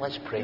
Let's pray.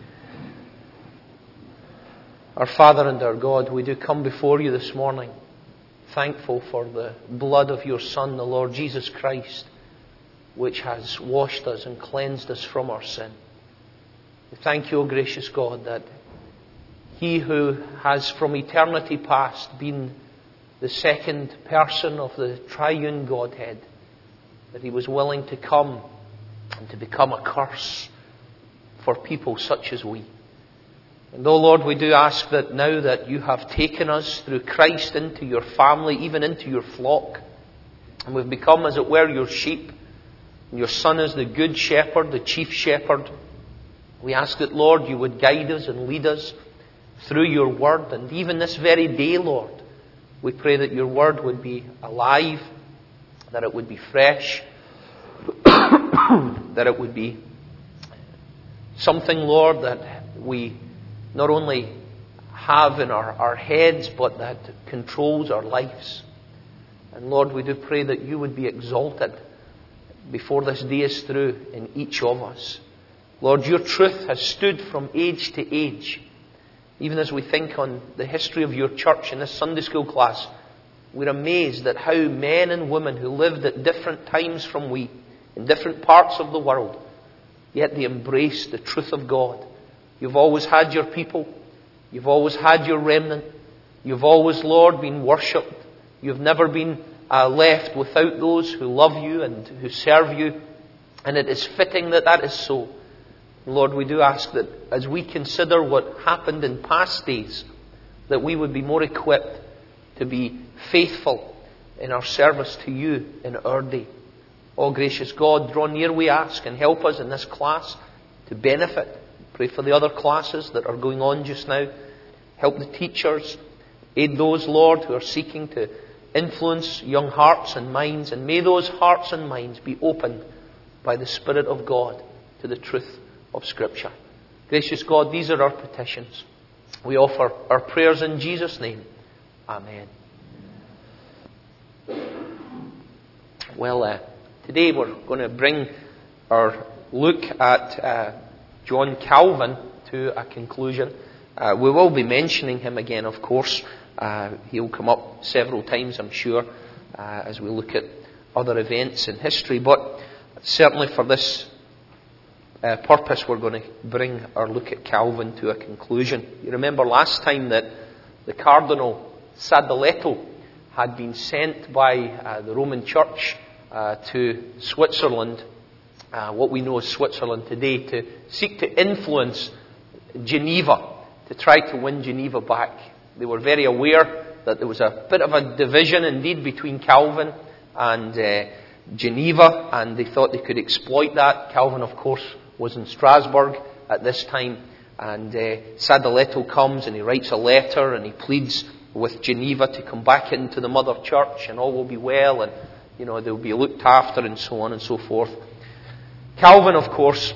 Our Father and our God, we do come before you this morning, thankful for the blood of your Son, the Lord Jesus Christ, which has washed us and cleansed us from our sin. We thank you, O gracious God, that He who has from eternity past been the second person of the triune Godhead, that He was willing to come and to become a curse for people such as we. And oh Lord, we do ask that now that you have taken us through Christ into your family, even into your flock, and we've become, as it were, your sheep, and your Son is the good shepherd, the chief shepherd, we ask that, Lord, you would guide us and lead us through your word. And even this very day, Lord, we pray that your word would be alive, that it would be fresh, that it would be something, Lord, that we not only have in our heads, but that controls our lives. And Lord, we do pray that you would be exalted before this day is through in each of us. Lord, your truth has stood from age to age. Even as we think on the history of your church in this Sunday school class, we're amazed at how men and women who lived at different times from we, in different parts of the world, yet they embraced the truth of God. You've always had your people. You've always had your remnant. You've always, Lord, been worshipped. You've never been left without those who love you and who serve you. And it is fitting that that is so. Lord, we do ask that as we consider what happened in past days, that we would be more equipped to be faithful in our service to you in our day. Oh, gracious God, draw near, we ask, and help us in this class to benefit. Pray for the other classes that are going on just now. Help the teachers. Aid those, Lord, who are seeking to influence young hearts and minds. And may those hearts and minds be opened by the Spirit of God to the truth of Scripture. Gracious God, these are our petitions. We offer our prayers in Jesus' name. Amen. Well, today we're going to bring our look at John Calvin to a conclusion. We will be mentioning him again, of course. He'll come up several times, I'm sure, as we look at other events in history. But certainly for this purpose, we're going to bring our look at Calvin to a conclusion. You remember last time that the Cardinal Sadoleto had been sent by the Roman Church to Switzerland, what we know as Switzerland today, to seek to influence Geneva, to try to win Geneva back. They were very aware that there was a bit of a division indeed between Calvin and Geneva, and they thought they could exploit that. Calvin, of course, was in Strasbourg at this time, and Sadoleto comes and he writes a letter and he pleads with Geneva to come back into the mother church and all will be well, and they'll be looked after and so on and so forth. Calvin, of course,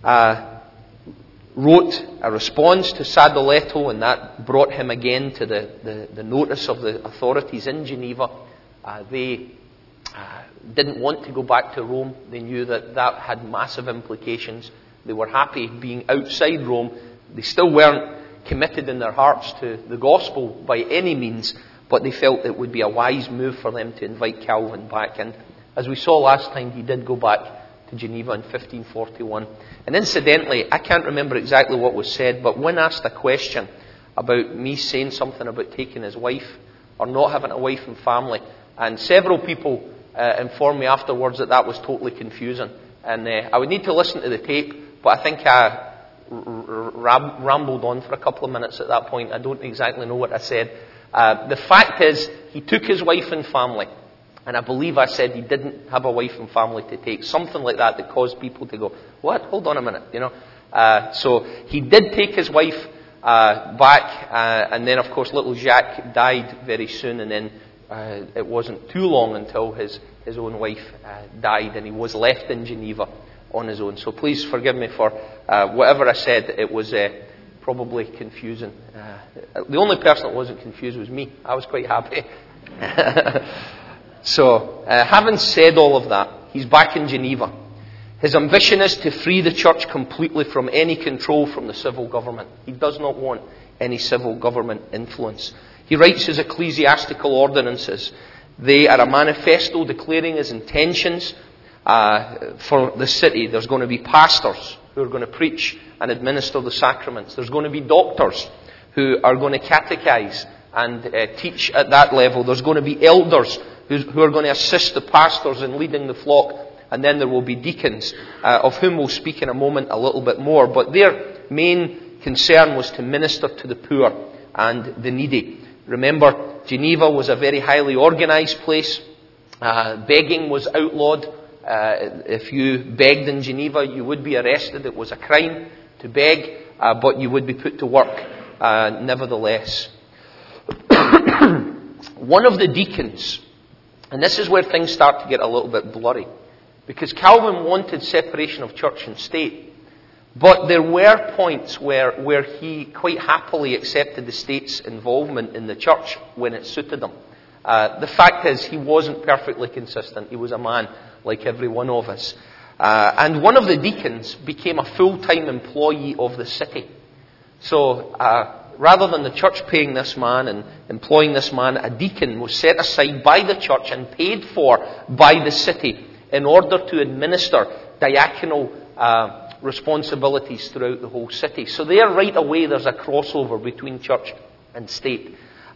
wrote a response to Sadoleto, and that brought him again to the notice of the authorities in Geneva. They didn't want to go back to Rome. They knew that that had massive implications. They were happy being outside Rome. They still weren't committed in their hearts to the gospel by any means, but they felt it would be a wise move for them to invite Calvin back. And as we saw last time, he did go back to Geneva in 1541. And incidentally, I can't remember exactly what was said, but when asked a question about me saying something about taking his wife or not having a wife and family, and several people informed me afterwards that was totally confusing. And I would need to listen to the tape, but I think I rambled on for a couple of minutes at that point. I don't exactly know what I said. The fact is, he took his wife and family. And I believe I said he didn't have a wife and family to take. Something like that caused people to go, what? Hold on a minute, So he did take his wife back. And then, of course, little Jacques died very soon. And then it wasn't too long until his own wife died. And he was left in Geneva on his own. So please forgive me for whatever I said. It was probably confusing. The only person that wasn't confused was me. I was quite happy. So, having said all of that, he's back in Geneva. His ambition is to free the church completely from any control from the civil government. He does not want any civil government influence. He writes his ecclesiastical ordinances. They are a manifesto declaring his intentions for the city. There's going to be pastors who are going to preach and administer the sacraments. There's going to be doctors who are going to catechize and teach at that level. There's going to be elders who are going to assist the pastors in leading the flock. And then there will be deacons, of whom we'll speak in a moment a little bit more. But their main concern was to minister to the poor and the needy. Remember, Geneva was a very highly organized place. Begging was outlawed. If you begged in Geneva, you would be arrested. It was a crime to beg, but you would be put to work nevertheless. One of the deacons, and this is where things start to get a little bit blurry, because Calvin wanted separation of church and state, but there were points where he quite happily accepted the state's involvement in the church when it suited him. The fact is, he wasn't perfectly consistent. He was a man like every one of us. And one of the deacons became a full-time employee of the city. So, rather than the church paying this man and employing this man, a deacon was set aside by the church and paid for by the city in order to administer diaconal responsibilities throughout the whole city. So there, right away, there's a crossover between church and state.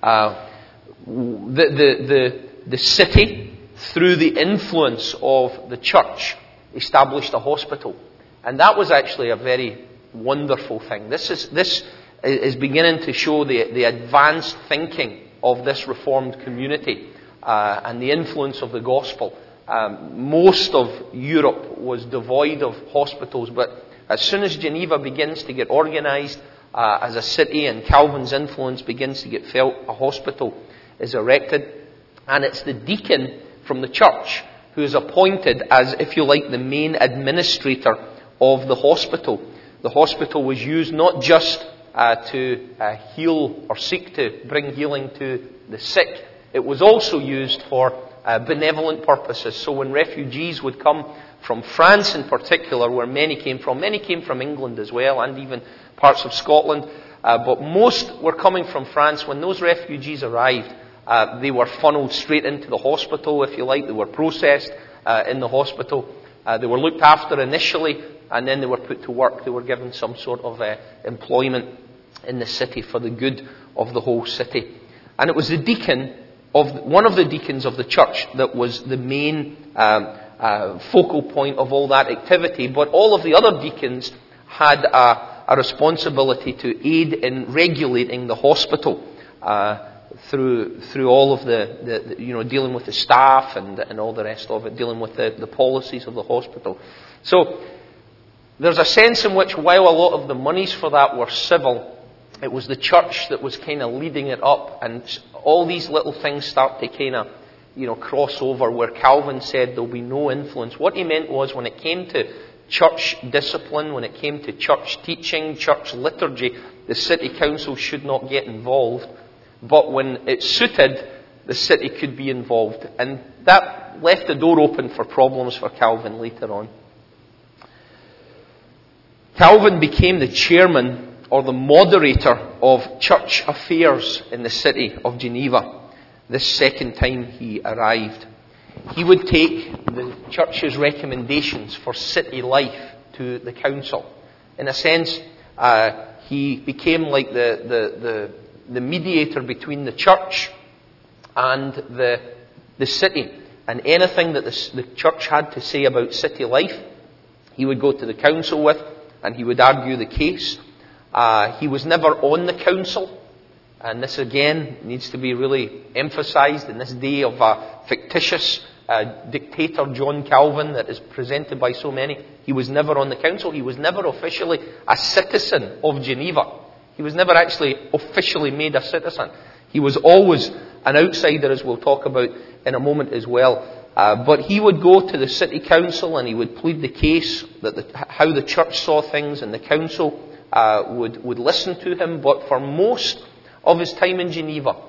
The city, through the influence of the church, established a hospital. And that was actually a very wonderful thing. This is beginning to show the advanced thinking of this Reformed community and the influence of the gospel. Most of Europe was devoid of hospitals, but as soon as Geneva begins to get organized as a city and Calvin's influence begins to get felt, a hospital is erected. And it's the deacon from the church who is appointed as, if you like, the main administrator of the hospital. The hospital was used not just to heal or seek to bring healing to the sick. It was also used for benevolent purposes. So when refugees would come from France in particular, where many came from England as well, and even parts of Scotland, but most were coming from France. When those refugees arrived, they were funneled straight into the hospital, if you like. They were processed in the hospital. They were looked after initially, and then they were put to work. They were given some sort of employment in the city for the good of the whole city. And it was the deacon one of the deacons of the church that was the main focal point of all that activity. But all of the other deacons had a responsibility to aid in regulating the hospital through all of the dealing with the staff and all the rest of it, dealing with the policies of the hospital. So there's a sense in which, while a lot of the monies for that were civil, it was the church that was kind of leading it up, and all these little things start to kind of, cross over, where Calvin said there'll be no influence. What he meant was, when it came to church discipline, when it came to church teaching, church liturgy, the city council should not get involved. But when it suited, the city could be involved. And that left the door open for problems for Calvin later on. Calvin became the chairman or the moderator of church affairs in the city of Geneva this second time he arrived. He would take the church's recommendations for city life to the council. In a sense, he became like the mediator between the church and the city. And anything that the church had to say about city life, he would go to the council with, and he would argue the case. He was never on the council, and this again needs to be really emphasized in this day of a fictitious dictator John Calvin that is presented by so many. He was never on the council. He was never officially a citizen of Geneva. He was never actually officially made a citizen. He was always an outsider, as we'll talk about in a moment as well. But he would go to the city council and he would plead the case that how the church saw things, and the council would listen to him. But for most of his time in Geneva,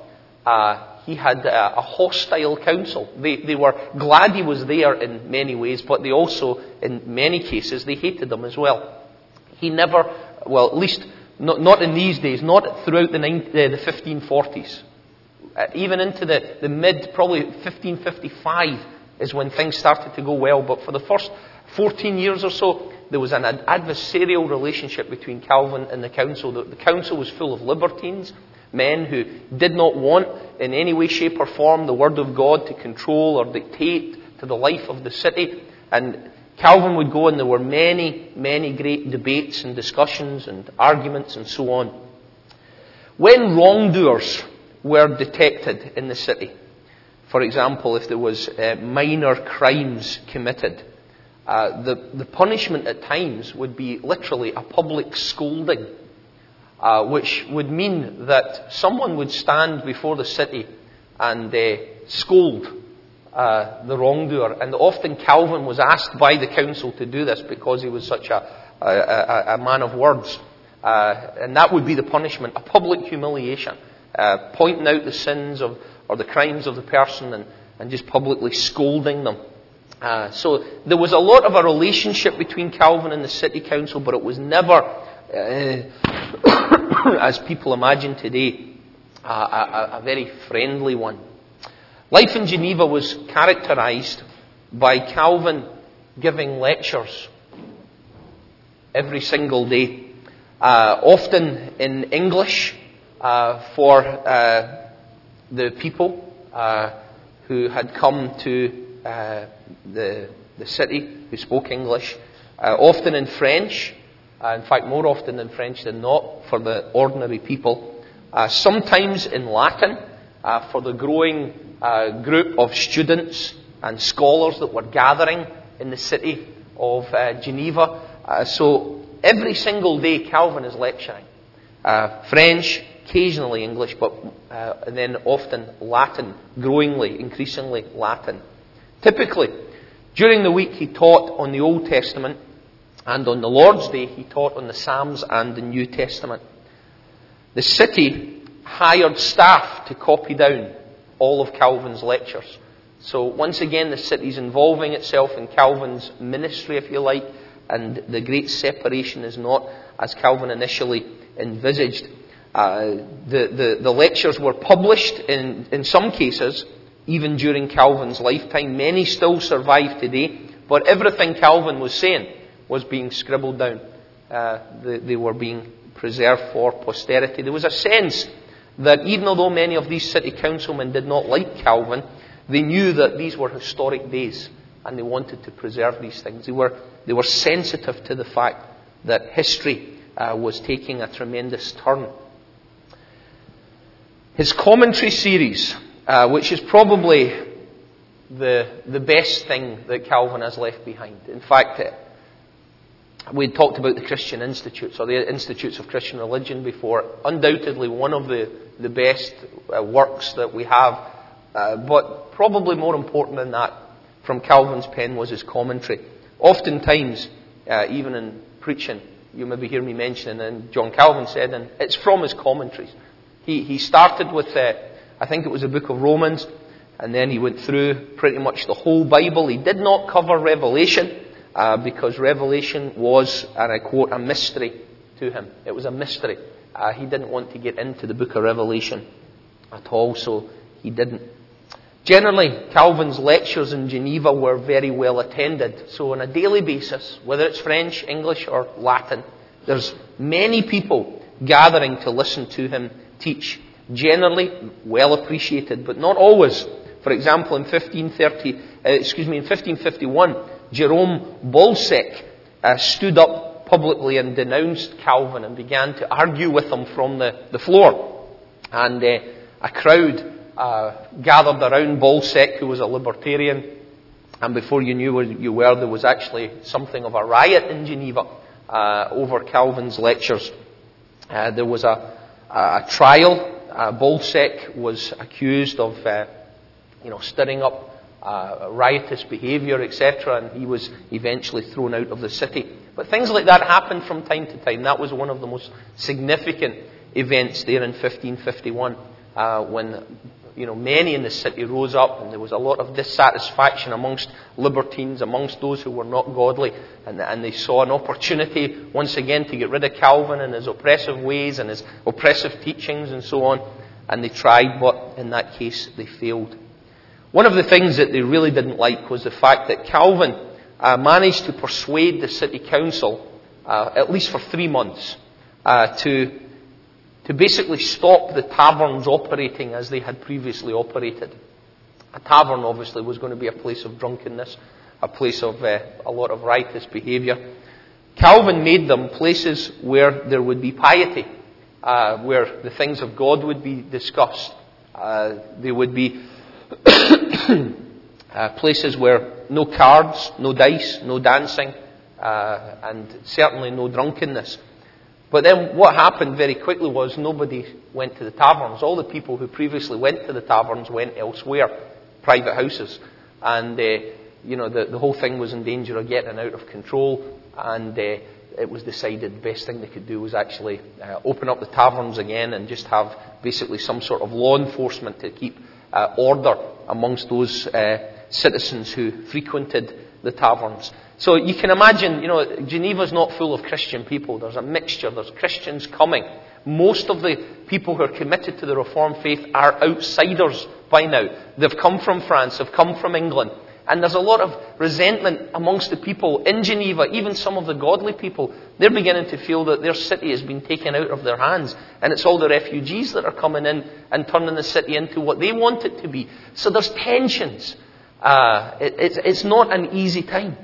he had a hostile council. They were glad he was there in many ways, but they also, in many cases, they hated him as well. He never, well, at least not in these days, not throughout the 1540s. Even into the mid, probably 1555 is when things started to go well. But for the first 14 years or so, there was an adversarial relationship between Calvin and the council. The council was full of libertines, men who did not want in any way, shape or form the Word of God to control or dictate to the life of the city. And Calvin would go, and there were many, many great debates and discussions and arguments and so on. When wrongdoers were detected in the city, for example, if there was minor crimes committed, the punishment at times would be literally a public scolding, which would mean that someone would stand before the city and scold the wrongdoer. And often Calvin was asked by the council to do this because he was such a man of words. And that would be the punishment, a public humiliation, pointing out the sins or the crimes of the person and just publicly scolding them. So there was a lot of a relationship between Calvin and the city council, but it was never, as people imagine today, a very friendly one. Life in Geneva was characterized by Calvin giving lectures every single day, often in English for the people who had come to the city, who spoke English, often in French, in fact more often in French than not for the ordinary people, sometimes in Latin for the growing group of students and scholars that were gathering in the city of Geneva. So every single day Calvin is lecturing. French, occasionally English, but and then often Latin, growingly, increasingly Latin. Typically, during the week he taught on the Old Testament, and on the Lord's Day he taught on the Psalms and the New Testament. The city hired staff to copy down all of Calvin's lectures. So once again the city's involving itself in Calvin's ministry, if you like, and the great separation is not as Calvin initially envisaged. The lectures were published in some cases even during Calvin's lifetime. Many still survive today, but everything Calvin was saying was being scribbled down. They were being preserved for posterity. There was a sense that even although many of these city councilmen did not like Calvin, they knew that these were historic days and they wanted to preserve these things. They were sensitive to the fact that history was taking a tremendous turn. His commentary series, which is probably the best thing that Calvin has left behind. In fact, we talked about the Christian Institutes, or the Institutes of Christian Religion before. Undoubtedly one of the best works that we have. But probably more important than that from Calvin's pen was his commentary. Oftentimes, even in preaching, you maybe hear me mentioning, and John Calvin said, and it's from his commentaries. He started with, I think it was the book of Romans, and then he went through pretty much the whole Bible. He did not cover Revelation, because Revelation was, and I quote, a mystery to him. It was a mystery. He didn't want to get into the book of Revelation at all, so he didn't. Generally, Calvin's lectures in Geneva were very well attended. So on a daily basis, whether it's French, English or Latin, there's many people gathering to listen to him teach. Generally, well appreciated, but not always. For example, in 1551, Jerome Bolsec stood up publicly and denounced Calvin and began to argue with him from the floor. And a crowd gathered around Bolsec, who was a libertarian, and before you knew where you were, there was actually something of a riot in Geneva over Calvin's lectures. There was a trial. Bolsec was accused of stirring up riotous behaviour, etc., and he was eventually thrown out of the city. But things like that happened from time to time. That was one of the most significant events there in 1551. when many in the city rose up, and there was a lot of dissatisfaction amongst libertines, amongst those who were not godly, and they saw an opportunity once again to get rid of Calvin and his oppressive ways and his oppressive teachings and so on, and they tried, but in that case they failed. One of the things that they really didn't like was the fact that Calvin managed to persuade the city council, at least for 3 months, to basically stop the taverns operating as they had previously operated. A tavern obviously was going to be a place of drunkenness, a place of a lot of riotous behaviour. Calvin made them places where there would be piety, where the things of God would be discussed. They would be places where no cards, no dice, no dancing, and certainly no drunkenness. But then what happened very quickly was nobody went to the taverns. All the people who previously went to the taverns went elsewhere, private houses. And, the whole thing was in danger of getting out of control. And it was decided the best thing they could do was actually open up the taverns again and just have basically some sort of law enforcement to keep order amongst those citizens who frequented the taverns. So you can imagine, Geneva's not full of Christian people. There's a mixture. There's Christians coming. Most of the people who are committed to the Reformed faith are outsiders by now. They've come from France. They've come from England. And there's a lot of resentment amongst the people in Geneva, even some of the godly people. They're beginning to feel that their city has been taken out of their hands. And it's all the refugees that are coming in and turning the city into what they want it to be. So there's tensions. It's not an easy time.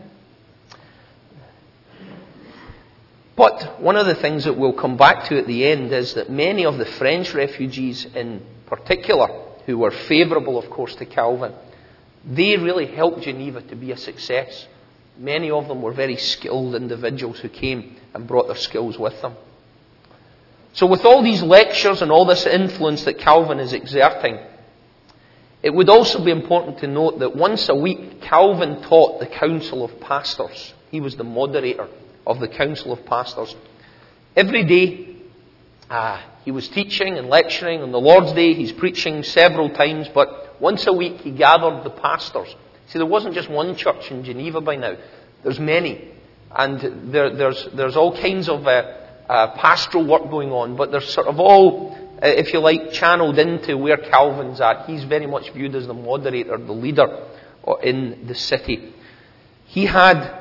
But one of the things that we'll come back to at the end is that many of the French refugees in particular, who were favourable, of course, to Calvin, they really helped Geneva to be a success. Many of them were very skilled individuals who came and brought their skills with them. So with all these lectures and all this influence that Calvin is exerting, it would also be important to note that once a week, Calvin taught the Council of Pastors. He was the moderator of the Council of Pastors. Every day, he was teaching and lecturing. On the Lord's Day, he's preaching several times, but once a week he gathered the pastors. See, there wasn't just one church in Geneva by now. There's many. And there's all kinds of pastoral work going on, but they're sort of all, if you like, channeled into where Calvin's at. He's very much viewed as the moderator, the leader in the city. He had...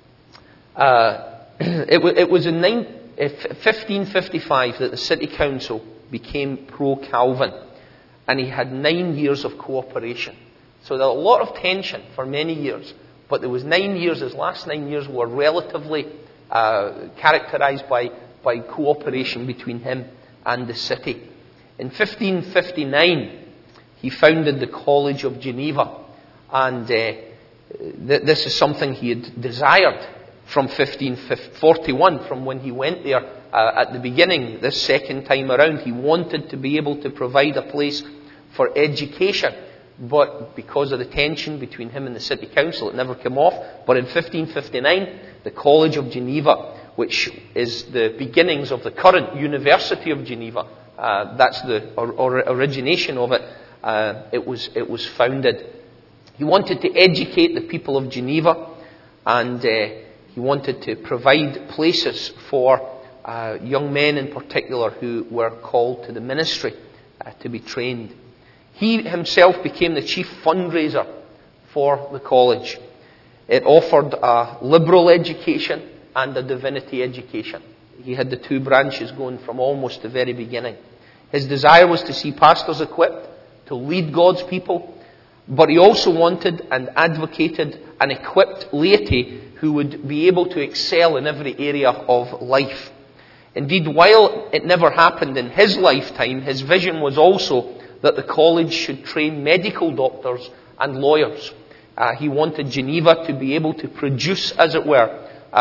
It was in 1555 that the city council became pro-Calvin, and he had 9 years of cooperation. So there was a lot of tension for many years, but there was 9 years. His last 9 years were relatively characterized by cooperation between him and the city. In 1559, he founded the College of Geneva, and this is something he had desired from 1541, from when he went there at the beginning, this second time around. He wanted to be able to provide a place for education, but because of the tension between him and the city council, it never came off. But in 1559, the College of Geneva, which is the beginnings of the current University of Geneva, that's the origination of it, it was founded. He wanted to educate the people of Geneva, and he wanted to provide places for young men in particular who were called to the ministry to be trained. He himself became the chief fundraiser for the college. It offered a liberal education and a divinity education. He had the two branches going from almost the very beginning. His desire was to see pastors equipped to lead God's people, but he also wanted and advocated an equipped laity who would be able to excel in every area of life. Indeed, while it never happened in his lifetime, his vision was also that the college should train medical doctors and lawyers. He wanted Geneva to be able to produce, as it were,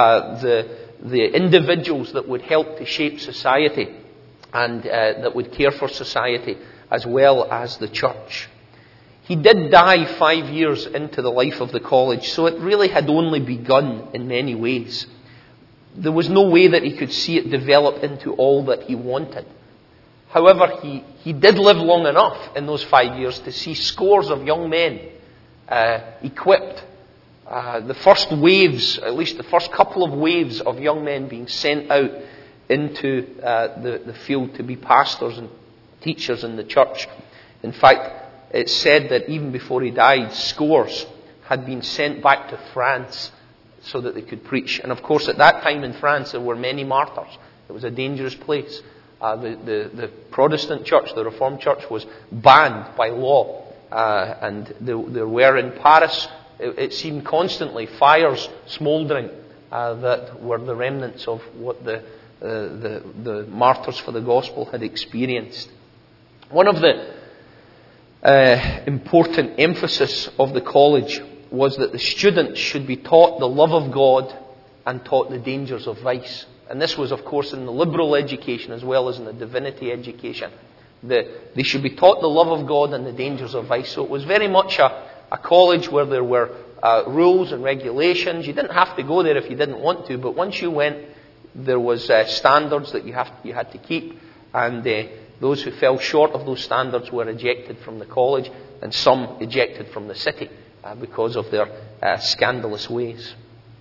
the individuals that would help to shape society and that would care for society as well as the church. He did die 5 years into the life of the college, so it really had only begun in many ways. There was no way that he could see it develop into all that he wanted. However, he did live long enough in those 5 years to see scores of young men equipped. The first waves, at least the first couple of waves of young men being sent out into the field to be pastors and teachers in the church. In fact, it's said that even before he died, scores had been sent back to France so that they could preach. And of course, at that time in France, there were many martyrs. It was a dangerous place. The Protestant church, the Reformed church, was banned by law. And there were in Paris, it seemed constantly, fires smouldering that were the remnants of what the martyrs for the gospel had experienced. One of the important emphasis of the college was that the students should be taught the love of God and taught the dangers of vice. And this was, of course, in the liberal education as well as in the divinity education. They should be taught the love of God and the dangers of vice. So it was very much a college where there were rules and regulations. You didn't have to go there if you didn't want to, but once you went, there was standards that you had to keep, and those who fell short of those standards were ejected from the college, and some ejected from the city because of their scandalous ways.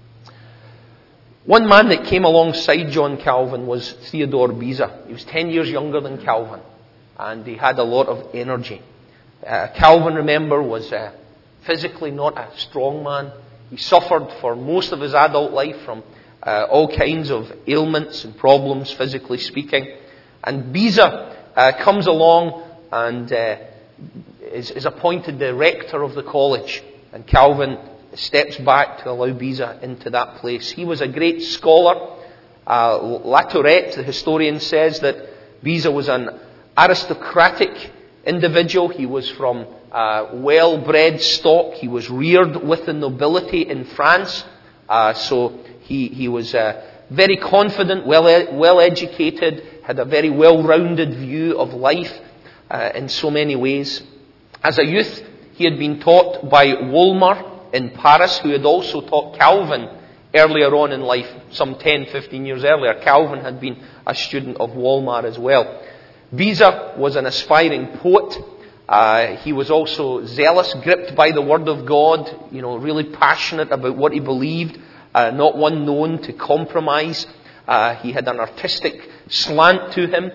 One man that came alongside John Calvin was Theodore Beza. He was 10 years younger than Calvin, and he had a lot of energy. Calvin, remember, was physically not a strong man. He suffered for most of his adult life from all kinds of ailments and problems, physically speaking. And Beza comes along and is appointed the rector of the college. And Calvin steps back to allow Beza into that place. He was a great scholar. Latourette, the historian, says that Beza was an aristocratic individual. He was from well-bred stock. He was reared with the nobility in France. So he was very confident, well-educated, had a very well-rounded view of life in so many ways. As a youth, he had been taught by Wolmar in Paris, who had also taught Calvin earlier on in life, some 10, 15 years earlier. Calvin had been a student of Wolmar as well. Beza was an aspiring poet. He was also zealous, gripped by the Word of God, really passionate about what he believed, not one known to compromise. He had an artistic slant to him,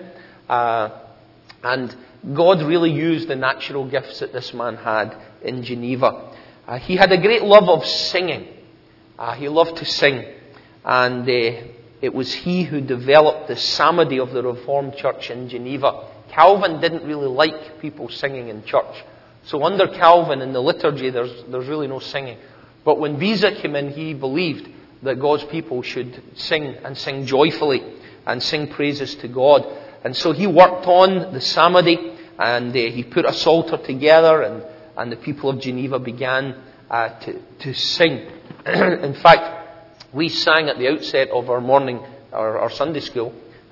and God really used the natural gifts that this man had in Geneva. He had a great love of singing. He loved to sing, and it was he who developed the psalmody of the Reformed Church in Geneva. Calvin didn't really like people singing in church. So under Calvin in the liturgy there's really no singing. But when Beza came in, he believed that God's people should sing and sing joyfully and sing praises to God. And so he worked on the psalmody, and he put a psalter together, and the people of Geneva began to sing. In fact, we sang at the outset of our morning, our Sunday school,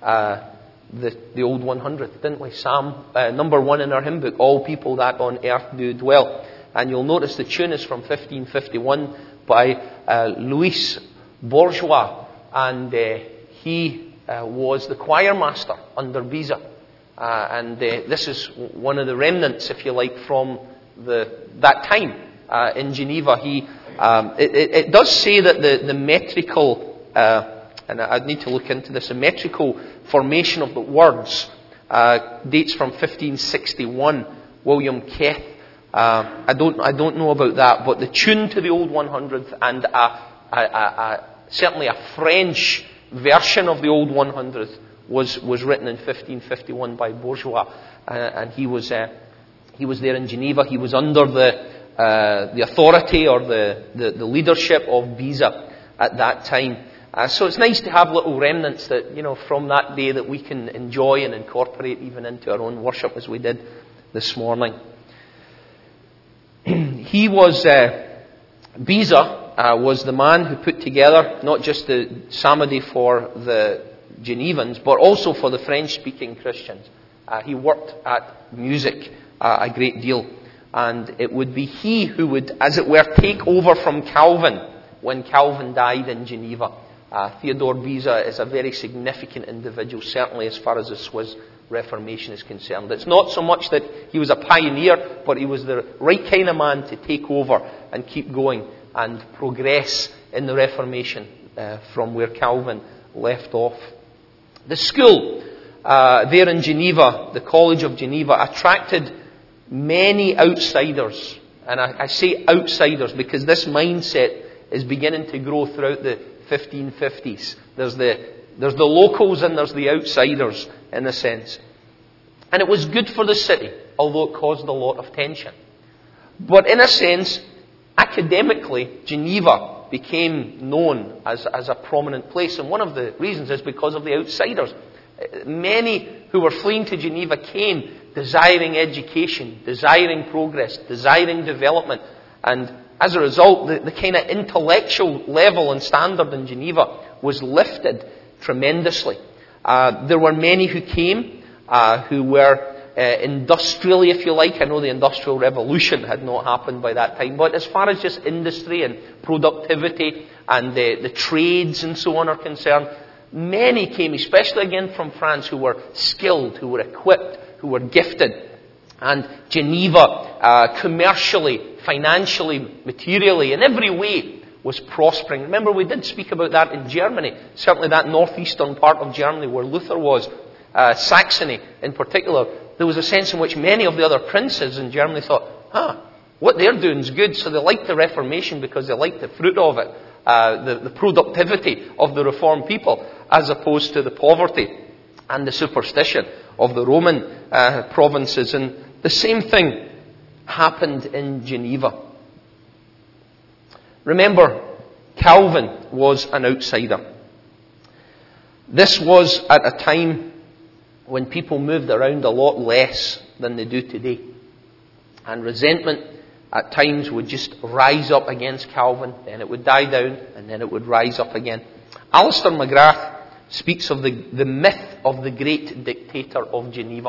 the old 100, didn't we? Psalm number 1 in our hymn book, All People That on Earth Do Dwell. And you'll notice the tune is from 1551 by Louis Bourgeois, and he was the choir master under Beza. And this is one of the remnants, if you like, from that time in Geneva. It does say that the metrical, and I'd need to look into this, the metrical formation of the words dates from 1561. William Keth. I don't know about that, but the tune to the old 100th and certainly a French version of the old 100th was written in 1551 by Bourgeois, and he was there in Geneva. He was under the authority or the leadership of Beza at that time. So it's nice to have little remnants that, from that day that we can enjoy and incorporate even into our own worship as we did this morning. Beza was the man who put together not just the psalmody for the Genevans, but also for the French-speaking Christians. He worked at music a great deal. And it would be he who would, as it were, take over from Calvin when Calvin died in Geneva. Theodore Beza is a very significant individual, certainly as far as the Reformation is concerned. It's not so much that he was a pioneer, but he was the right kind of man to take over and keep going and progress in the Reformation from where Calvin left off. The school there in Geneva, the College of Geneva, attracted many outsiders. And I say outsiders because this mindset is beginning to grow throughout the 1550s. There's the locals and there's the outsiders, in a sense. And it was good for the city, although it caused a lot of tension. But in a sense, academically, Geneva became known as a prominent place. And one of the reasons is because of the outsiders. Many who were fleeing to Geneva came desiring education, desiring progress, desiring development. And as a result, the kind of intellectual level and standard in Geneva was lifted tremendously. There were many who came who were industrially, if you like. I know the Industrial Revolution had not happened by that time, but as far as just industry and productivity and the trades and so on are concerned, many came, especially again from France, who were skilled, who were equipped, who were gifted. And Geneva, commercially, financially, materially, in every way, was prospering. Remember, we did speak about that in Germany, certainly that northeastern part of Germany where Luther was, Saxony in particular. There was a sense in which many of the other princes in Germany thought, what they're doing is good, so they liked the Reformation because they liked the fruit of it, the productivity of the Reformed people, as opposed to the poverty and the superstition of the Roman provinces. And the same thing happened in Geneva. Remember, Calvin was an outsider. This was at a time when people moved around a lot less than they do today. And resentment at times would just rise up against Calvin, then it would die down, and then it would rise up again. Alistair McGrath speaks of the myth of the great dictator of Geneva.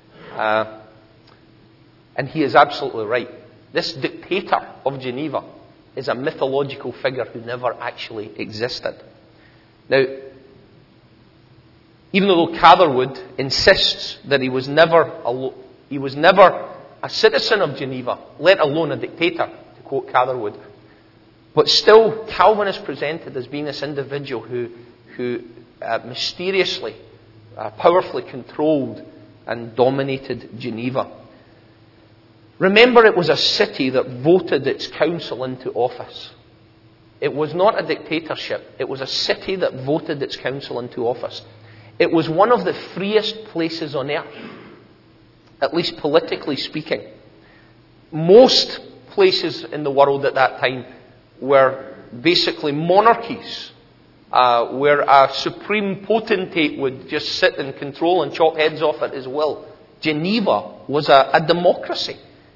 And he is absolutely right. This dictator of Geneva is a mythological figure who never actually existed. Now, even though Catherwood insists that he was never a citizen of Geneva, let alone a dictator, to quote Catherwood, but still Calvin is presented as being this individual who mysteriously, powerfully controlled and dominated Geneva. Remember, it was a city that voted its council into office. It was not a dictatorship. It was a city that voted its council into office. It was one of the freest places on earth, at least politically speaking. Most places in the world at that time were basically monarchies, where a supreme potentate would just sit and control and chop heads off at his will. Geneva was a democracy,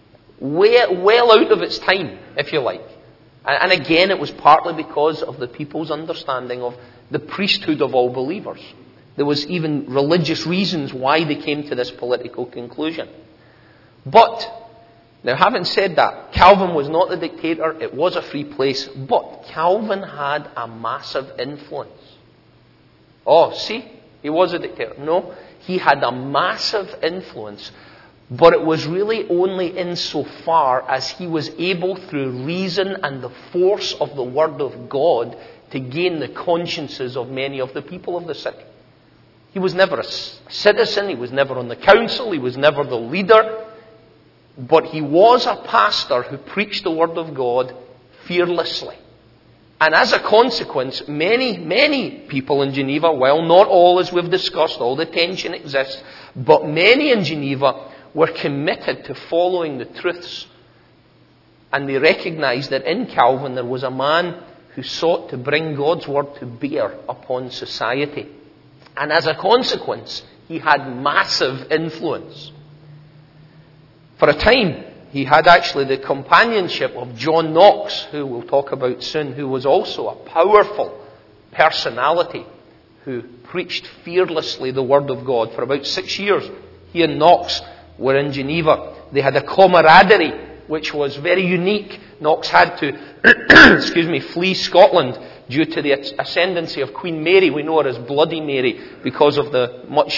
well out of its time, if you like. And again, it was partly because of the people's understanding of the priesthood of all believers. There was even religious reasons why they came to this political conclusion. But, now having said that, Calvin was not the dictator, it was a free place, but Calvin had a massive influence. Oh, see, he was a dictator. No, he had a massive influence, but it was really only insofar as he was able, through reason and the force of the Word of God, to gain the consciences of many of the people of the city. He was never a citizen, he was never on the council, he was never the leader, but he was a pastor who preached the Word of God fearlessly. And as a consequence, many people in Geneva, well, not all as we've discussed, all the tension exists, but many in Geneva were committed to following the truths. And they recognized that in Calvin there was a man who sought to bring God's Word to bear upon society. And as a consequence, he had massive influence. For a time, he had actually the companionship of John Knox, who we'll talk about soon, who was also a powerful personality who preached fearlessly the Word of God. For about 6 years, he and Knox were in Geneva. They had a camaraderie which was very unique. Knox had to flee Scotland due to the ascendancy of Queen Mary. We know her as Bloody Mary because of the much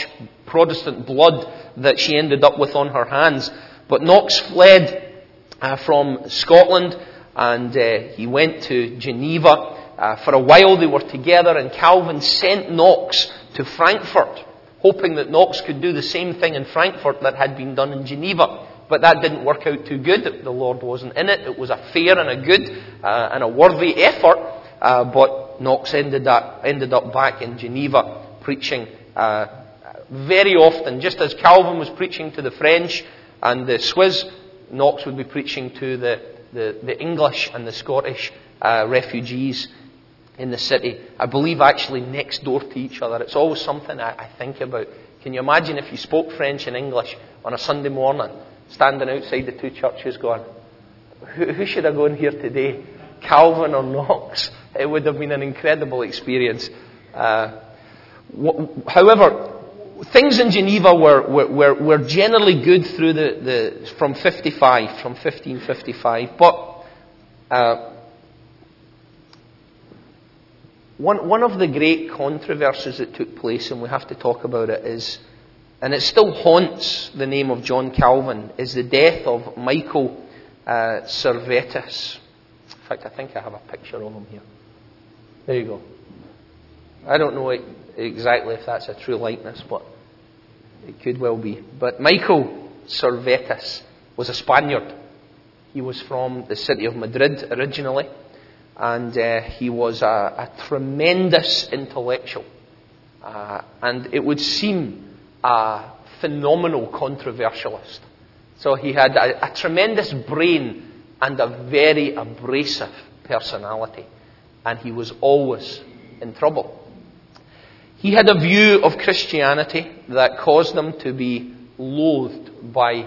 Protestant blood that she ended up with on her hands. But Knox fled from Scotland, and he went to Geneva. For a while they were together, and Calvin sent Knox to Frankfurt, hoping that Knox could do the same thing in Frankfurt that had been done in Geneva. But that didn't work out too good. The Lord wasn't in it. It was a fair and a good and a worthy effort. But Knox ended up back in Geneva preaching very often. Just as Calvin was preaching to the French and the Swiss, Knox would be preaching to the English and the Scottish refugees in the city. I believe actually next door to each other. It's always something I think about. Can you imagine if you spoke French and English on a Sunday morning, standing outside the two churches going, who should I go in here today? Calvin or Knox? It would have been an incredible experience. However, things in Geneva were generally good through from 1555. But one of the great controversies that took place, and we have to talk about it, is, and it still haunts the name of John Calvin, is the death of Michael Servetus. In fact, I think I have a picture of him here. There you go. I don't know exactly if that's a true likeness, but it could well be. But Michael Servetus was a Spaniard. He was from the city of Madrid originally, and he was a tremendous intellectual. And it would seem a phenomenal controversialist. So he had a tremendous brain and a very abrasive personality. And he was always in trouble. He had a view of Christianity that caused him to be loathed by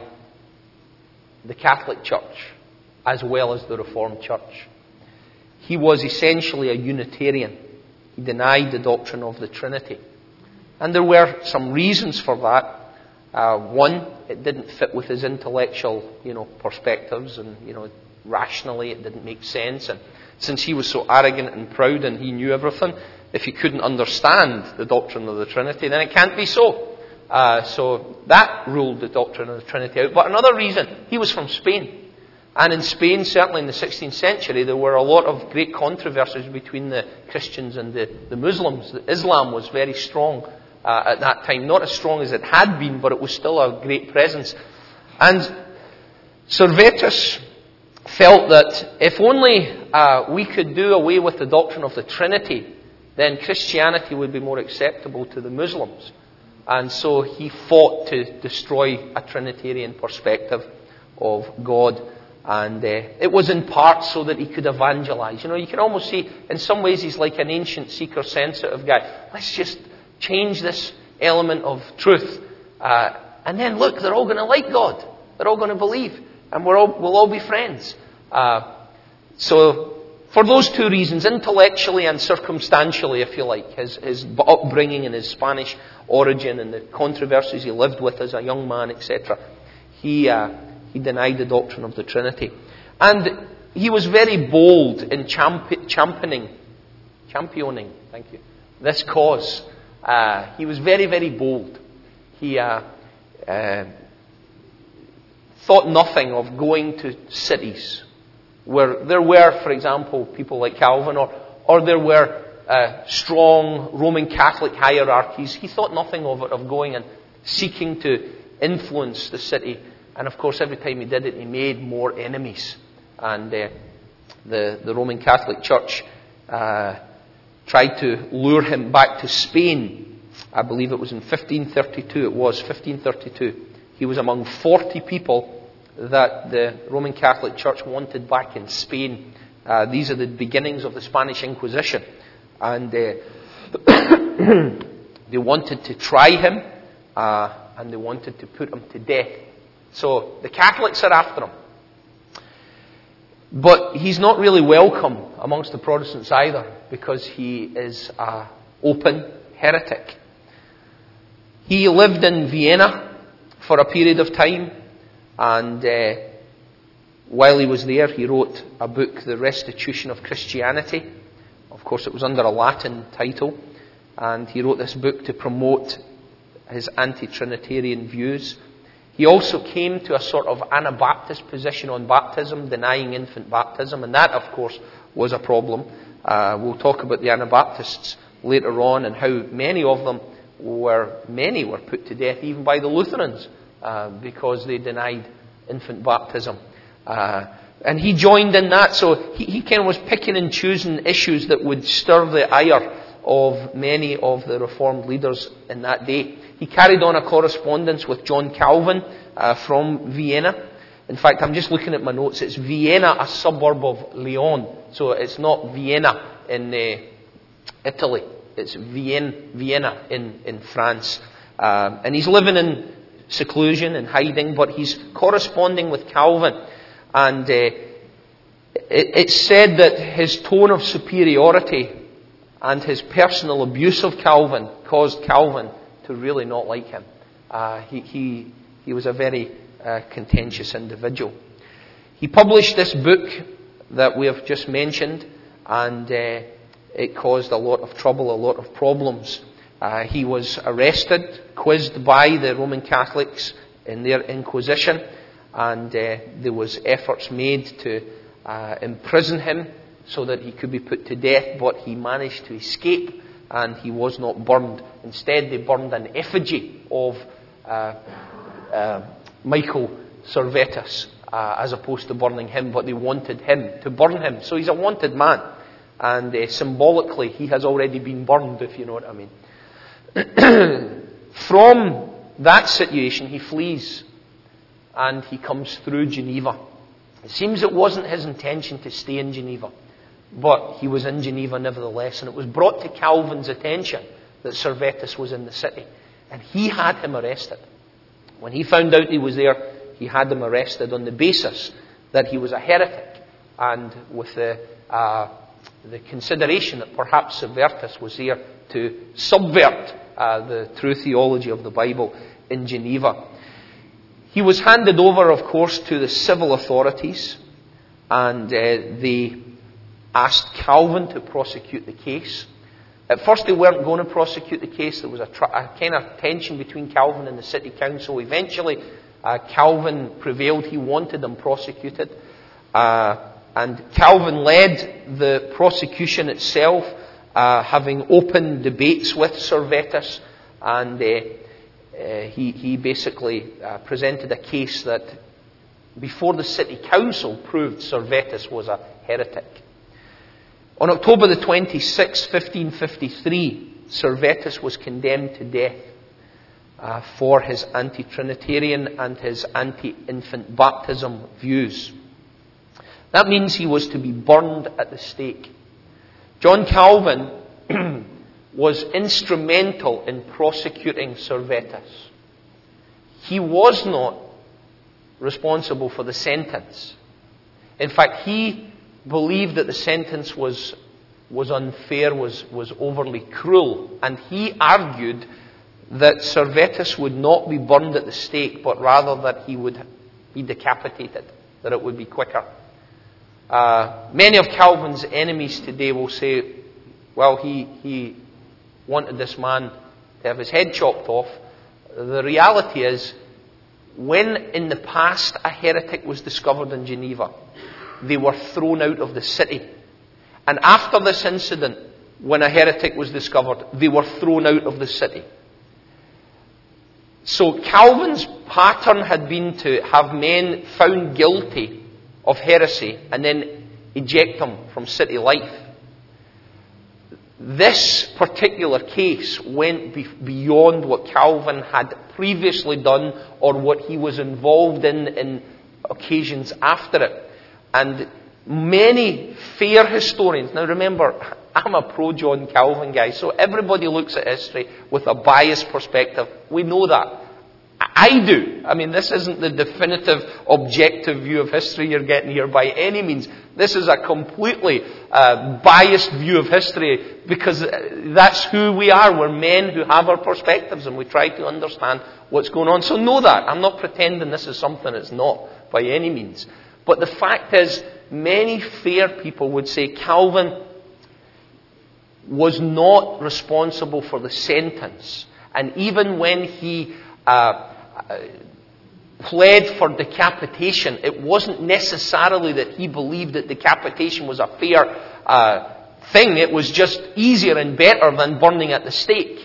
the Catholic Church as well as the Reformed Church. He was essentially a Unitarian. He denied the doctrine of the Trinity. And there were some reasons for that. One, it didn't fit with his intellectual, perspectives, and rationally it didn't make sense. And since he was so arrogant and proud and he knew everything, if he couldn't understand the doctrine of the Trinity, then it can't be so. So that ruled the doctrine of the Trinity out. But another reason, he was from Spain. And in Spain, certainly in the 16th century, there were a lot of great controversies between the Christians and the Muslims. Islam was very strong at that time. Not as strong as it had been, but it was still a great presence. And Servetus felt that if only we could do away with the doctrine of the Trinity, then Christianity would be more acceptable to the Muslims. And so he fought to destroy a Trinitarian perspective of God. And it was in part so that he could evangelize. You can almost see, in some ways, he's like an ancient seeker-sensitive guy. Let's just change this element of truth. And then, look, they're all going to like God. They're all going to believe. And we'll all be friends. So, for those two reasons, intellectually and circumstantially, if you like, his upbringing and his Spanish origin and the controversies he lived with as a young man, etc., he denied the doctrine of the Trinity. And he was very bold in championing this cause. He was very, very bold. He thought nothing of going to cities where there were, for example, people like Calvin, or there were strong Roman Catholic hierarchies. He thought nothing of it, of going and seeking to influence the city. And of course, every time he did it, he made more enemies. And the Roman Catholic Church tried to lure him back to Spain. I believe it was in 1532. It was 1532. He was among 40 people that the Roman Catholic Church wanted back in Spain. These are the beginnings of the Spanish Inquisition. And they wanted to try him, and they wanted to put him to death. So the Catholics are after him. But he's not really welcome amongst the Protestants either, because he is an open heretic. He lived in Vienna for a period of time, and while he was there, he wrote a book, The Restitution of Christianity. Of course, it was under a Latin title, and he wrote this book to promote his anti-Trinitarian views. He also came to a sort of Anabaptist position on baptism, denying infant baptism, and that, of course, was a problem. We'll talk about the Anabaptists later on and how many were put to death even by the Lutherans because they denied infant baptism. And he joined in that, so he kind of was picking and choosing issues that would stir the ire of many of the Reformed leaders in that day. He carried on a correspondence with John Calvin from Vienna. In fact, I'm just looking at my notes. It's Vienna, a suburb of Lyon. So it's not Vienna in Italy. It's Vienna in France. And he's living in seclusion and hiding, but he's corresponding with Calvin. And it's said that his tone of superiority and his personal abuse of Calvin caused Calvin to really not like him. He was a very contentious individual. He published this book that we have just mentioned, and it caused a lot of trouble, a lot of problems. He was arrested, quizzed by the Roman Catholics in their Inquisition, and there was efforts made to imprison him so that he could be put to death, but he managed to escape and he was not burned. Instead, they burned an effigy of Michael Servetus as opposed to burning him, but they wanted him to burn him. So he's a wanted man, and symbolically he has already been burned, if you know what I mean. From that situation he flees and he comes through Geneva. It seems it wasn't his intention to stay in Geneva, but he was in Geneva nevertheless, and it was brought to Calvin's attention that Servetus was in the city, and he had him arrested. When he found out he was there, he had him arrested on the basis that he was a heretic, and with the consideration that perhaps Servetus was there to subvert the true theology of the Bible in Geneva. He was handed over, of course, to the civil authorities, and they asked Calvin to prosecute the case. At first they weren't going to prosecute the case. There was a kind of tension between Calvin and the city council. Eventually Calvin prevailed. He wanted them prosecuted. And Calvin led the prosecution itself, having open debates with Servetus, and he basically presented a case that before the city council proved Servetus was a heretic. On October the 26th, 1553, Servetus was condemned to death for his anti-Trinitarian and his anti-infant baptism views. That means he was to be burned at the stake. John Calvin was instrumental in prosecuting Servetus. He was not responsible for the sentence. In fact, he believed that the sentence was unfair, was overly cruel, and he argued that Servetus would not be burned at the stake, but rather that he would be decapitated, that it would be quicker. Many of Calvin's enemies today will say, well, he wanted this man to have his head chopped off. The reality is, when in the past a heretic was discovered in Geneva, they were thrown out of the city. And after this incident, when a heretic was discovered, they were thrown out of the city. So Calvin's pattern had been to have men found guilty of heresy and then eject them from city life. This particular case went beyond what Calvin had previously done or what he was involved in occasions after it. And many fair historians, now remember, I'm a pro-John Calvin guy, so everybody looks at history with a biased perspective. We know that. I do. I mean, this isn't the definitive, objective view of history you're getting here by any means. This is a completely biased view of history because that's who we are. We're men who have our perspectives and we try to understand what's going on. So know that. I'm not pretending this is something it's not by any means. But the fact is, many fair people would say Calvin was not responsible for the sentence. And even when he pled for decapitation, it wasn't necessarily that he believed that decapitation was a fair thing. It was just easier and better than burning at the stake.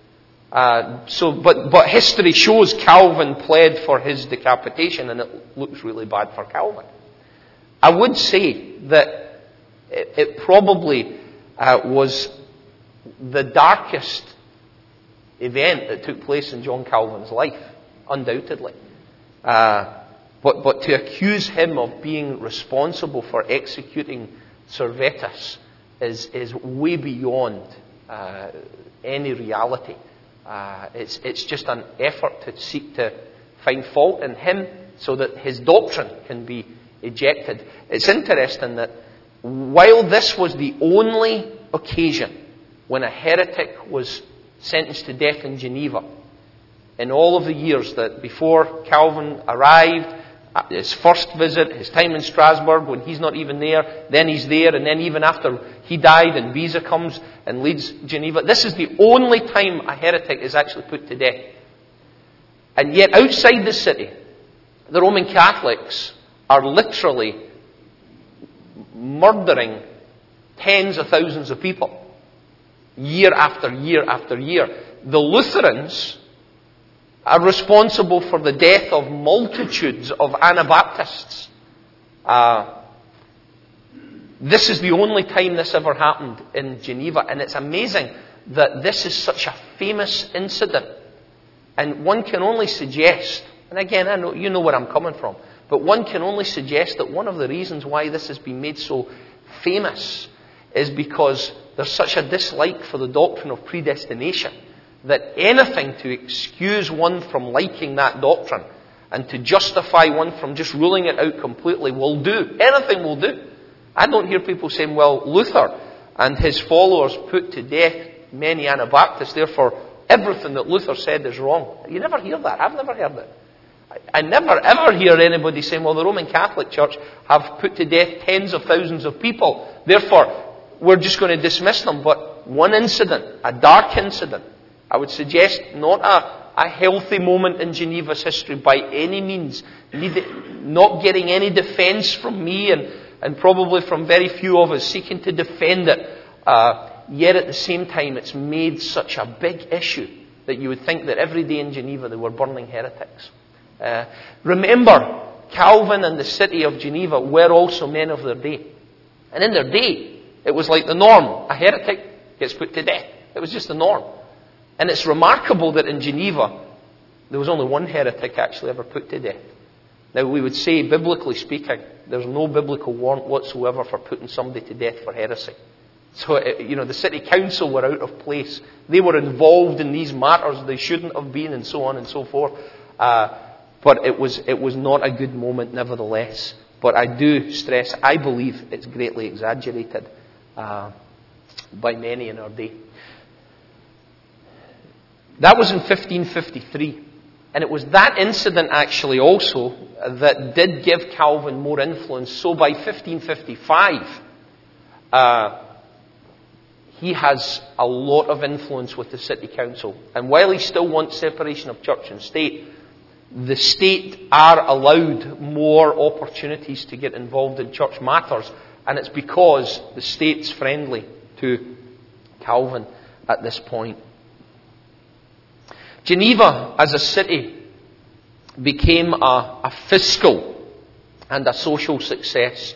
But history shows Calvin pled for his decapitation, and it looks really bad for Calvin. I would say that it probably was the darkest event that took place in John Calvin's life, undoubtedly. But to accuse him of being responsible for executing Servetus is way beyond any reality. It's just an effort to seek to find fault in him so that his doctrine can be ejected. It's interesting that while this was the only occasion when a heretic was sentenced to death in Geneva, in all of the years that before Calvin arrived, his first visit, his time in Strasbourg, when he's not even there, then he's there, and then even after he died and Beza comes and leads Geneva, this is the only time a heretic is actually put to death. And yet outside the city, the Roman Catholics are literally murdering tens of thousands of people, year after year after year. The Lutherans are responsible for the death of multitudes of Anabaptists. This is the only time this ever happened in Geneva, and it's amazing that this is such a famous incident. And one can only suggest, and again, I know you know where I'm coming from, but one can only suggest that one of the reasons why this has been made so famous is because there's such a dislike for the doctrine of predestination that anything to excuse one from liking that doctrine and to justify one from just ruling it out completely will do. Anything will do. I don't hear people saying, well, Luther and his followers put to death many Anabaptists, therefore everything that Luther said is wrong. You never hear that. I've never heard it. I never ever hear anybody saying, well, the Roman Catholic Church have put to death tens of thousands of people, therefore we're just going to dismiss them. But one incident, a dark incident, I would suggest not a healthy moment in Geneva's history by any means, not getting any defence from me and probably from very few of us seeking to defend it. Yet at the same time it's made such a big issue that you would think that every day in Geneva they were burning heretics. Remember, Calvin and the city of Geneva were also men of their day. And in their day, it was like the norm. A heretic gets put to death. It was just the norm. And it's remarkable that in Geneva, there was only one heretic actually ever put to death. Now, we would say, biblically speaking, there's no biblical warrant whatsoever for putting somebody to death for heresy. So, the city council were out of place. They were involved in these matters they shouldn't have been, and so on and so forth. But it was not a good moment, nevertheless. But I do stress, I believe it's greatly exaggerated by many in our day. That was in 1553. And it was that incident actually also that did give Calvin more influence. So by 1555, he has a lot of influence with the city council. And while he still wants separation of church and state, the state are allowed more opportunities to get involved in church matters. And it's because the state's friendly to Calvin at this point. Geneva, as a city, became a fiscal and a social success.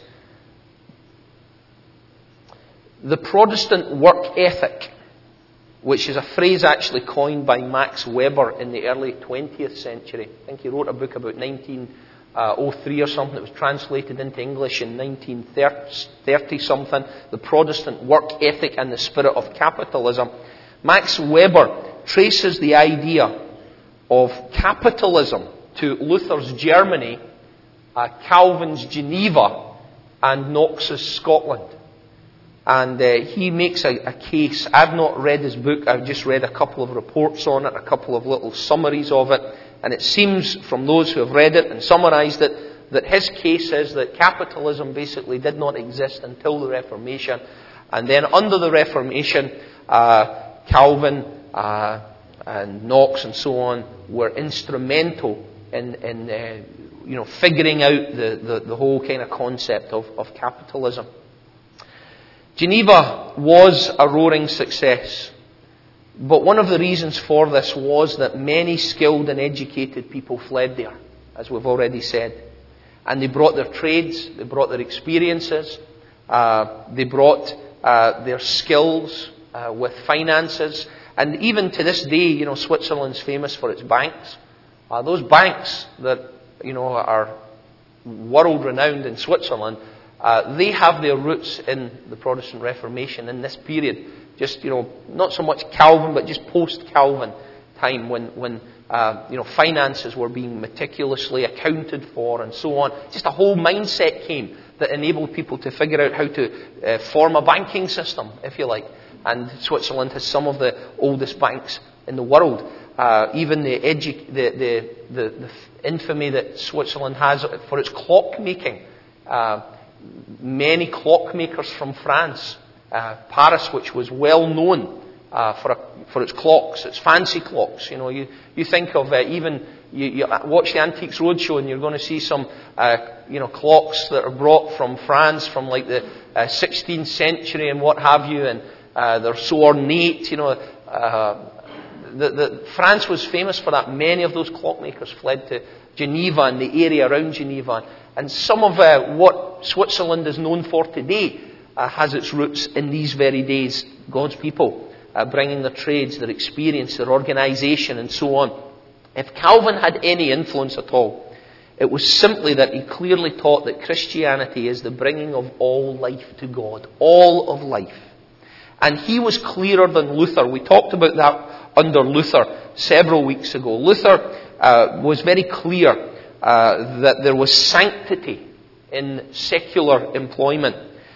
The Protestant work ethic, which is a phrase actually coined by Max Weber in the early 20th century. I think he wrote a book about 1903 or something that was translated into English in 1930-something. The Protestant work ethic and the spirit of capitalism. Max Weber traces the idea of capitalism to Luther's Germany, Calvin's Geneva, and Knox's Scotland. And he makes a case. I've not read his book. I've just read a couple of reports on it, a couple of little summaries of it. And it seems from those who have read it and summarised it that his case is that capitalism basically did not exist until the Reformation. And then under the Reformation, Calvin and Knox and so on were instrumental in figuring out the whole kind of concept of capitalism. Geneva was a roaring success. But one of the reasons for this was that many skilled and educated people fled there, as we've already said. And they brought their trades, they brought their experiences, they brought their skills with finances. And even to this day, Switzerland's famous for its banks. Those banks that, are world renowned in Switzerland, they have their roots in the Protestant Reformation in this period. Just, not so much Calvin, but just post-Calvin time when finances were being meticulously accounted for and so on. Just a whole mindset came that enabled people to figure out how to form a banking system, if you like. And Switzerland has some of the oldest banks in the world. Even the infamy that Switzerland has for its clockmaking. Many clockmakers from France, Paris, which was well known for its clocks, its fancy clocks. You think of you watch the Antiques Roadshow and you're going to see some clocks that are brought from France from like the 16th century and what have you, and they're so ornate. France was famous for that. Many of those clockmakers fled to Geneva and the area around Geneva. And some of what Switzerland is known for today has its roots in these very days. God's people bringing their trades, their experience, their organisation and so on. If Calvin had any influence at all, it was simply that he clearly taught that Christianity is the bringing of all life to God. All of life. And he was clearer than Luther. We talked about that under Luther several weeks ago. Luther was very clear that there was sanctity in secular employment.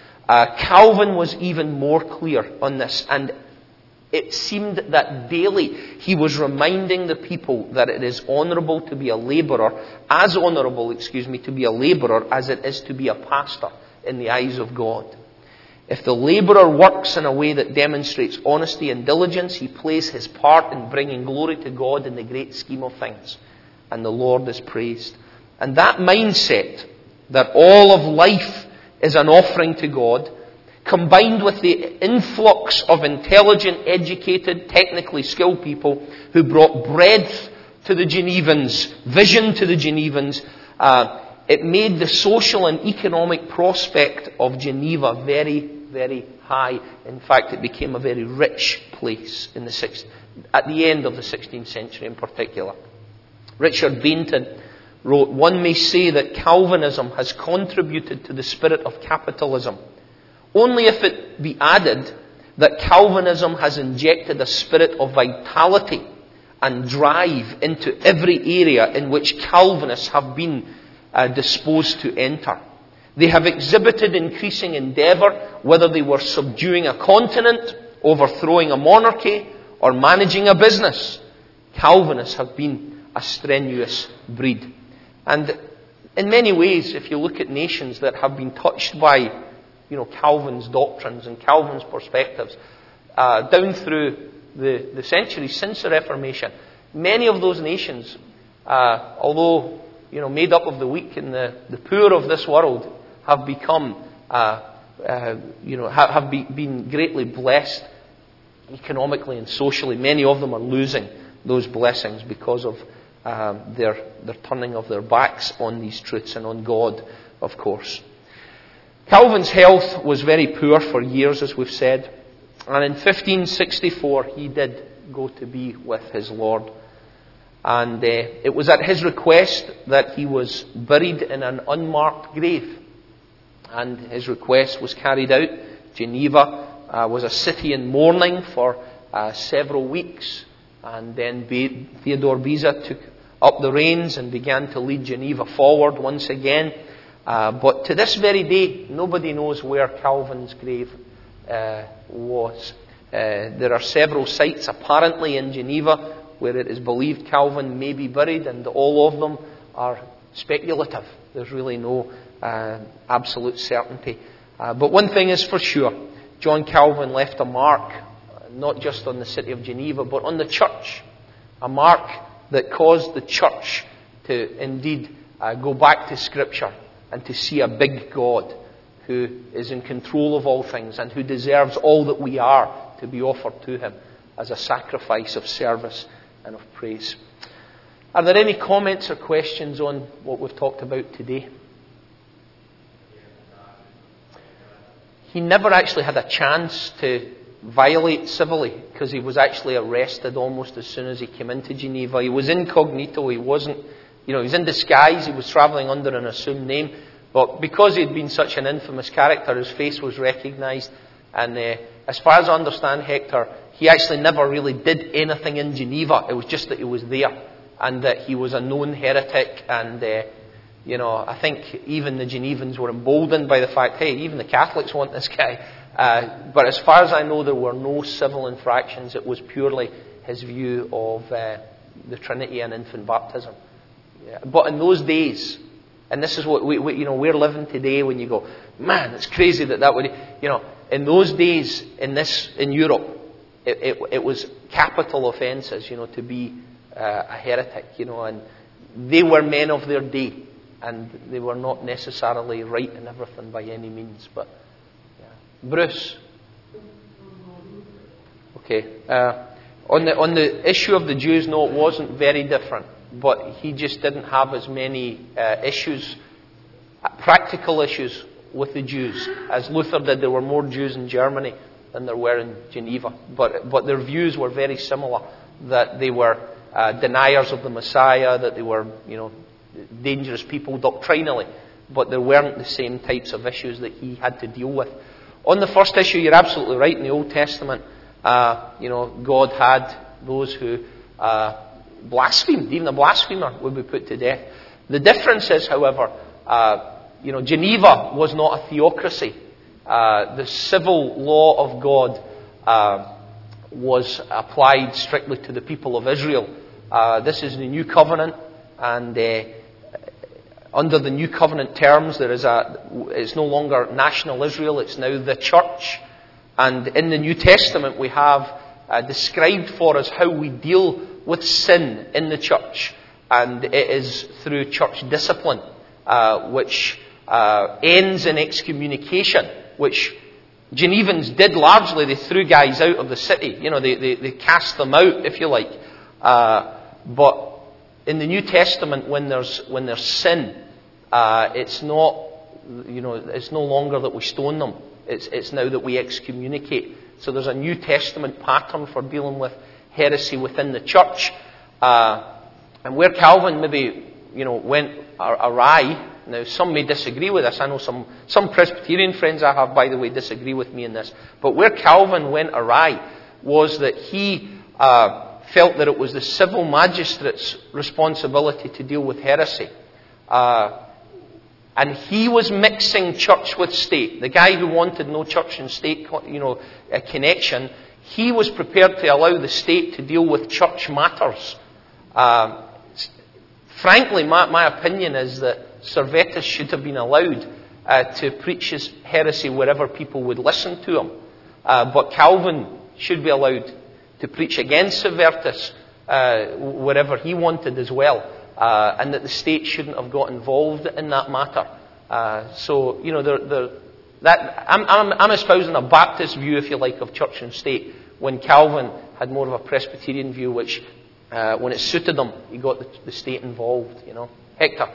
Calvin was even more clear on this, and it seemed that daily he was reminding the people that it is honourable to be a labourer, as honourable, to be a labourer as it is to be a pastor in the eyes of God. If the labourer works in a way that demonstrates honesty and diligence, he plays his part in bringing glory to God in the great scheme of things. And the Lord is praised. And that mindset, that all of life is an offering to God, combined with the influx of intelligent, educated, technically skilled people who brought breadth to the Genevans, vision to the Genevans, it made the social and economic prospect of Geneva very, very high. In fact, it became a very rich place at the end of the 16th century in particular. Richard Bainton wrote, "One may say that Calvinism has contributed to the spirit of capitalism, only if it be added that Calvinism has injected a spirit of vitality and drive into every area in which Calvinists have been disposed to enter. They have exhibited increasing endeavour, whether they were subduing a continent, overthrowing a monarchy, or managing a business. Calvinists have been a strenuous breed." And in many ways, if you look at nations that have been touched by, Calvin's doctrines and Calvin's perspectives, down through the centuries since the Reformation, many of those nations, although made up of the weak and the poor of this world, have become, have been greatly blessed economically and socially. Many of them are losing those blessings because of their turning of their backs on these truths and on God, of course. Calvin's health was very poor for years, as we've said, and in 1564 he did go to be with his Lord. And it was at his request that he was buried in an unmarked grave. And his request was carried out. Geneva was a city in mourning for several weeks. And then Theodore Beza took up the reins and began to lead Geneva forward once again. But to this very day, nobody knows where Calvin's grave was. There are several sites apparently in Geneva where it is believed Calvin may be buried, and all of them are speculative. There's really no absolute certainty. But one thing is for sure, John Calvin left a mark, not just on the city of Geneva, but on the church. A mark that caused the church to indeed go back to Scripture and to see a big God who is in control of all things and who deserves all that we are to be offered to Him as a sacrifice of service and of praise. Are there any comments or questions on what we've talked about today? He never actually had a chance to violate civilly because he was actually arrested almost as soon as he came into Geneva. He was incognito. He wasn't, he was in disguise. He was travelling under an assumed name. But because he had been such an infamous character, his face was recognised. And as far as I understand, Hector, he actually never really did anything in Geneva. It was just that he was there and that he was a known heretic. And, I think even the Genevans were emboldened by the fact, hey, even the Catholics want this guy. But as far as I know, there were no civil infractions. It was purely his view of the Trinity and infant baptism. Yeah. But in those days, and this is what we're living today when you go, man, it's crazy that would, in those days in Europe, it was capital offences, to be a heretic, and they were men of their day, and they were not necessarily right in everything by any means. But Bruce, okay, on the issue of the Jews, no, it wasn't very different. But he just didn't have as many practical issues with the Jews. As Luther did, there were more Jews in Germany than there were in Geneva. But their views were very similar, that they were deniers of the Messiah, that they were, dangerous people doctrinally. But there weren't the same types of issues that he had to deal with. On the first issue, you're absolutely right. In the Old Testament, God had those who blasphemed. Even a blasphemer would be put to death. The difference is, however, Geneva was not a theocracy. The civil law of God was applied strictly to the people of Israel. This is the New Covenant, and under the New Covenant terms, it's no longer national Israel, it's now the church. And in the New Testament, we have described for us how we deal with sin in the church. And it is through church discipline, which ends in excommunication, which Genevans did largely. They threw guys out of the city. They cast them out, if you like. But in the New Testament, when there's sin, it's not, it's no longer that we stone them. It's now that we excommunicate. So there's a New Testament pattern for dealing with heresy within the church. And where Calvin maybe, went awry. Now, some may disagree with this. I know some Presbyterian friends I have, by the way, disagree with me in this. But where Calvin went awry was that he felt that it was the civil magistrate's responsibility to deal with heresy. And he was mixing church with state. The guy who wanted no church and state, connection, he was prepared to allow the state to deal with church matters. Frankly, my opinion is that Servetus should have been allowed to preach his heresy wherever people would listen to him. But Calvin should be allowed to preach against Servetus wherever he wanted as well. And that the state shouldn't have got involved in that matter. I'm espousing a Baptist view, if you like, of church and state, when Calvin had more of a Presbyterian view, which, when it suited him, he got the state involved. Hector.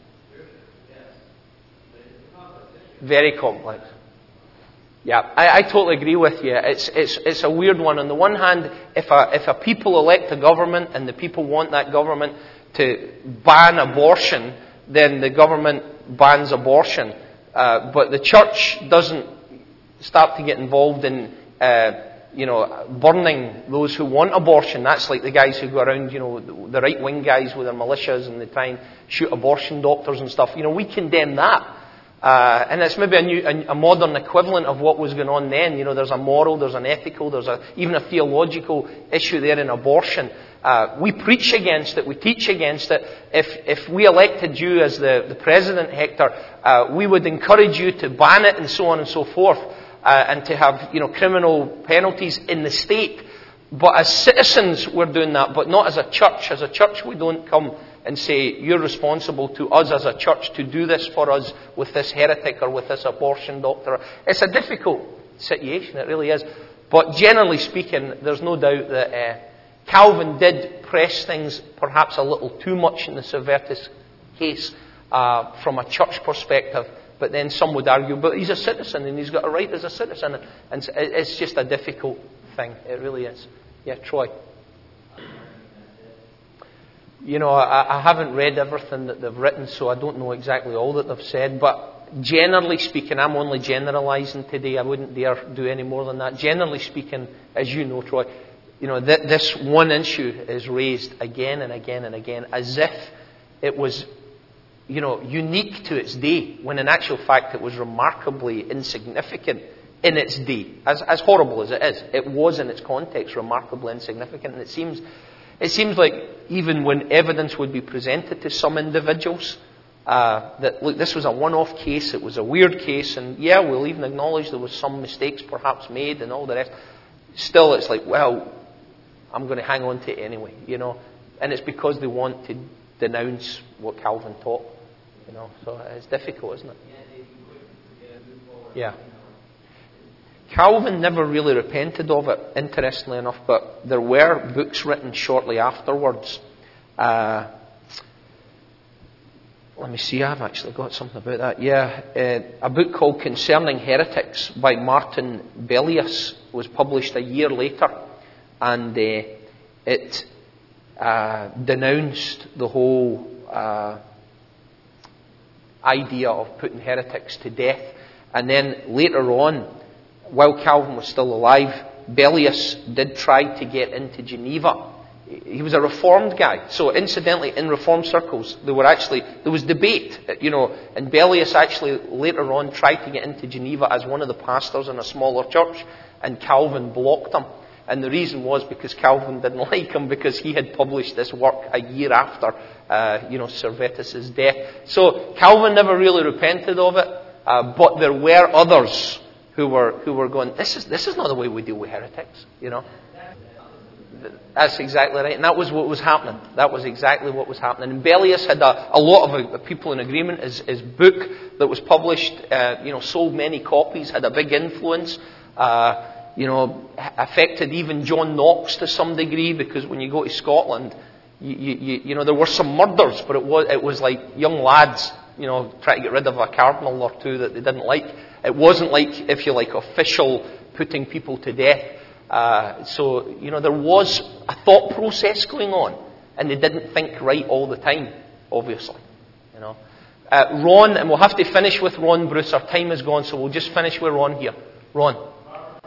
Very complex. Yeah, I totally agree with you. It's a weird one. On the one hand, if a people elect a government and the people want that government to ban abortion, then the government bans abortion. But the church doesn't start to get involved in, burning those who want abortion. That's like the guys who go around, the right-wing guys with their militias and they try and shoot abortion doctors and stuff. We condemn that. And it's maybe a modern equivalent of what was going on then. There's a moral, there's an ethical, there's even a theological issue there in abortion. We preach against it, we teach against it. If we elected you as the president, Hector, we would encourage you to ban it and so on and so forth, and to have criminal penalties in the state. But as citizens, we're doing that, but not as a church. As a church, we don't come and say, you're responsible to us as a church to do this for us with this heretic or with this abortion doctor. It's a difficult situation, it really is. But generally speaking, there's no doubt that Calvin did press things perhaps a little too much in the Servetus case from a church perspective. But then some would argue, but he's a citizen and he's got a right as a citizen. And it's just a difficult thing. It really is. Yeah, Troy. I haven't read everything that they've written, so I don't know exactly all that they've said. But generally speaking, I'm only generalising today. I wouldn't dare do any more than that. Generally speaking, as you know, Troy, this one issue is raised again and again and again, as if it was, unique to its day, when in actual fact it was remarkably insignificant in its day. As horrible as it is, it was in its context remarkably insignificant. And it seems like even when evidence would be presented to some individuals, that, look, this was a one-off case, it was a weird case, and yeah, we'll even acknowledge there was some mistakes perhaps made and all the rest. Still, it's like, well, I'm going to hang on to it anyway, And it's because they want to denounce what Calvin taught, So it's difficult, isn't it? Yeah. Calvin never really repented of it, interestingly enough, but there were books written shortly afterwards. Let me see, I've actually got something about that. Yeah, a book called Concerning Heretics by Martin Bellius was published a year later, and it denounced the whole idea of putting heretics to death. And then later on, while Calvin was still alive, Bellius did try to get into Geneva. He was a Reformed guy. So incidentally, in Reformed circles, there was debate, and Bellius actually later on tried to get into Geneva as one of the pastors in a smaller church, and Calvin blocked him. And the reason was because Calvin didn't like him, because he had published this work a year after, Servetus' death. So Calvin never really repented of it, but there were others who were going, this is not the way we deal with heretics, That's exactly right. And that was what was happening. That was exactly what was happening. And Bellius had a lot of people in agreement. His book that was published, sold many copies, had a big influence, affected even John Knox to some degree, because when you go to Scotland, there were some murders, but it was like young lads, trying to get rid of a cardinal or two that they didn't like. It wasn't like, if you like, official putting people to death. So there was a thought process going on, and they didn't think right all the time, obviously. Ron, and we'll have to finish with Ron, Bruce. Our time is gone, so we'll just finish with Ron here. Ron.